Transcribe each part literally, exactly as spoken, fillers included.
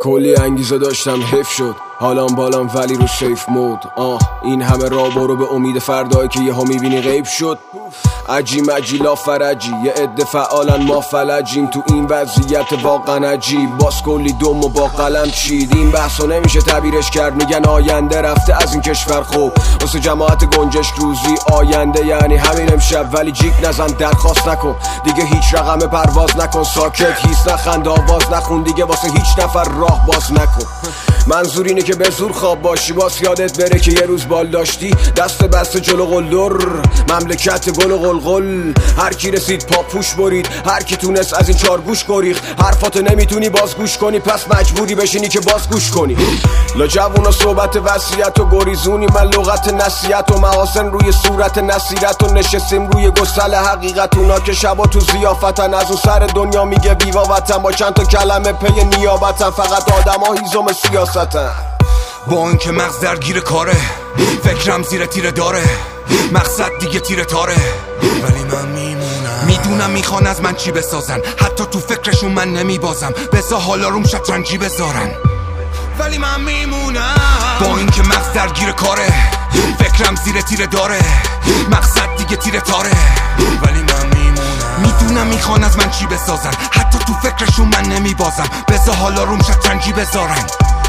کلی انگیزه داشتم حیف شد حالام بالام ولی رو سیف مود. آه این همه راه برو به امید فردایی که یه ها میبینی غیب شد. عجی مجی لا فرجی یه عده فعالن ما فلجیم تو این وضعیت واقعا عجیب. باز کلی دم و با قلم چید این بحثا نمیشه تعبیرش کرد. میگن آینده رفته از این کشور خوب واسه جماعت گنجش روزی آینده یعنی همین امشب. ولی جیک نزن درخواست نکن دیگه هیچ رقم پرواز نکن. ساکت هیس نخند آواز نخون دیگه واسه هیچ نفر راه باز نکن. منظور اینه که به زور خواب باشی باز یادت بره که یه روز بال داشتی دست بسته جلو قلدر مملکت گل و قلقل. هر کی رسید پاپوش برید هر کی تونست از این چار گوش گریخت. حرفاتو نمیتونی باز گوش کنی پس مجبوری بشینی که باز گوش کنی. لا جوونا صحبت وصیت و گریزونی من لغت نصیحت و محاسن روی صورت نصیرت و نشستیم روی گسل حقیقت. اونا که شبا تو ضیافتن از اون سر دنیا میگه ویوا وطن با چند تا کلمه پی نیابتن. فقط آدم ها هیزم سیاستن با این که مغز درگیر کاره فکرم زیر تیره داره مقصد دیگه تیره تاره. ولی من میمونم میدونم میخوان از من چی بسازن حتی تو فکرشون من نمیبازم بذار حالا روم شطرنجی بذارن. ولی من میمونم با این که مغز درگیر کاره فکرم زیر تیره داره مقصد دیگه تیره تاره. ولی من میمونم میدونم میخوان از من چی بسازن حتی تو فکرشون من نمیبازم بذار حالا روم شطرنجی بذارن.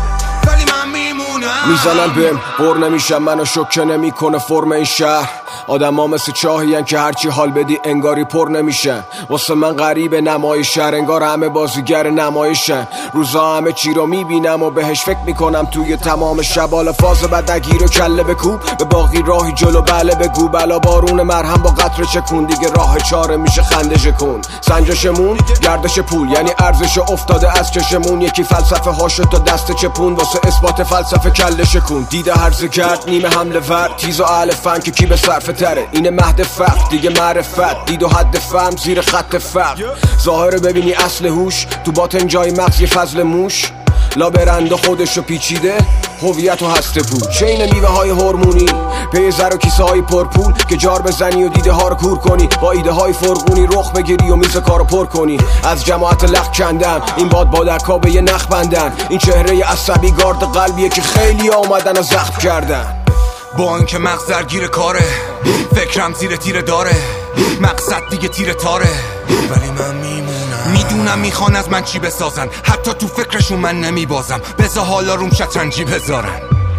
ولی من میمونم میزنن بهم بر نمیشم منو شوکه نمیکنه فرم این شهر. آدم ها مثل چاهین که هرچی حال بدی انگاری پر نمیشن. واسه من غریب نمای شهر انگار همه بازیگر نمایشن. روزا همه چی رو میبینم و بهش فکر میکنم توی تمام شبال فاز بد نگیر و کله بکوب به باقی راهی جلو بله بگو بلا بارون مرهم با قطر چکون دیگه راه چاره میشه خندش کن. سنجشمون گردش پول یعنی ارزش افتاده از چشمون. یکی فلسفه هاشو تا دست چپون واسه اثبات فلسفه کلش کن. دیده هرزه کرد نیمه حمله ور تیز و اهل فن که کی به صرف تره اینه مهد فقر دیگه معرفت. دید و حد فهم زیر خط فقر ظاهره ببینی اصل هوش تو باطن جای مغز یه فضل موش. لا برنده خودشو پیچیده هویت و هسته پول چین میوه های هورمونی پی زر و کیسه های پرپول که جار بزنی و دیده ها رو کور کنی با ایده های فرغونی رخ بگیری و میز کارو پر کنی. از جماعت لخ کندم این باد بادرکا به یه نخ بندن. این چهره عصبی گارد قلبیه که خیلی آمدن و زخم کردن. با این که مغز درگیر کاره فکرم زیر تیره داره مقصد دیگه تیره تاره. ولی من میمونم میدونم میخوان از من چی بسازن حتی تو فکرشون من نمیبازم بذار حالا روم شطرنجی بذارن.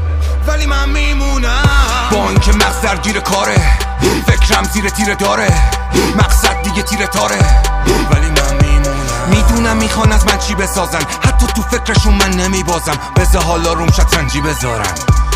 ولی من میمونم با این که مغز درگیر کاره فکرم زیر تیره داره مقصد دیگه تیره تاره. ولی من میمونم میدونم میخوان از من چی بسازن حتی تو فکرشون من نمیبازم بذار حالا روم شطرنجی بذارن.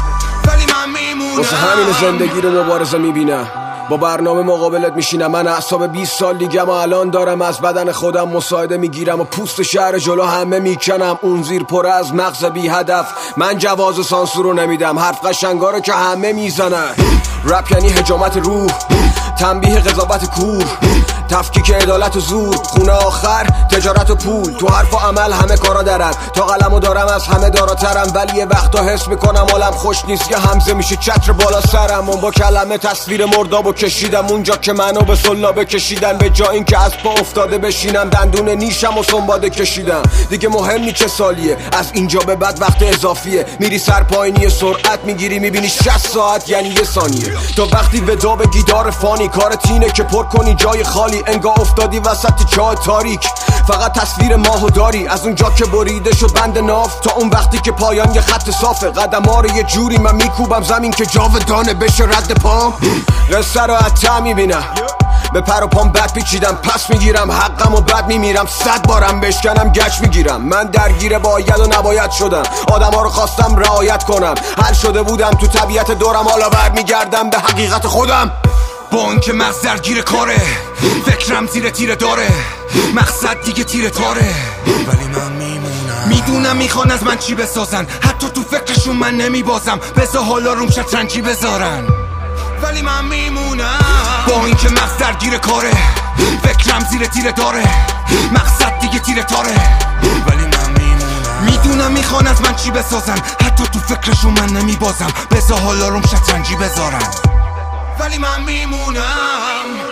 ولی من میمونم واسه همین زندگی رو مبارزه میبینم با برنامه مقابلت میشینم. من اعصاب بیست سال دیگم و الان دارم از بدن خودم مساعده میگیرم و پوست شهر جلو همه میکنم. اون زیر پر از مغز بی هدف من جواز سانسور رو نمیدم. حرف قشنگاره که همه میزنن. رپ یعنی حجامت روح تنبیه قضاوت کور تفکیک عدالت و زور خونه آخر تجارت و پول. تو حرف و عمل همه کارا درد تا قلمو دارم از همه داراترم. ولی یه وقتا حس میکنم حالم خوش نیست یه همزه میشه چتر بالا سرم. اون با کلمه تصویر مردابو کشیدم اونجا که منو به سلابه کشیدن. به جا این که از پا افتاده بشینم دندون نیشم و سنباده کشیدم. دیگه مهم نی چه سالیه از اینجا به بعد وقت اضافیه. میری سر پایینی سرعت میگیری میبینی شصت ساعت یعنی یه ثانیه. تا وقتی ودا به گیتار فانی کارت اینه که پر کنی جای خالی انگار افتادی وسط چاه تاریک. فقط تصویر ماهو داری از اونجا که بریده شد بند ناف تا اون وقتی که پایان یه خط صافه. قدم ها رو یه جوری من میکوبم زمین که جاودانه بشه رد پام. قصه رو حتی میبینم به پر و پام بد پیچیدم پس میگیرم حقم و بد میمیرم. صد بارم بشکنم گچ میگیرم. من درگیر باید و نباید شدم آدم ها رو خواستم رعایت کنم. حل شده بودم تو طبیعت دورم حالا برمیگردم به حقیقت خودم. با این که مغز درگیر کاره فکرم زیر تیره داره مقصد دیگه تیره تاره. ولی من میمونم میدونم میخوان از من چی بسازن حتی تو فکرشون من نمیبازم بذار حالا روم شطرنجی بذارن. ولی من میمونم با این که مغز درگیر کاره فکرم زیر تیره داره مقصد دیگه تیره تاره. ولی من میمونم میدونم میخوان از من چی بسازن حتی تو فکرشون من نمیبازم بذار حالا روم شطرنجی بذارن. ولی من میمونم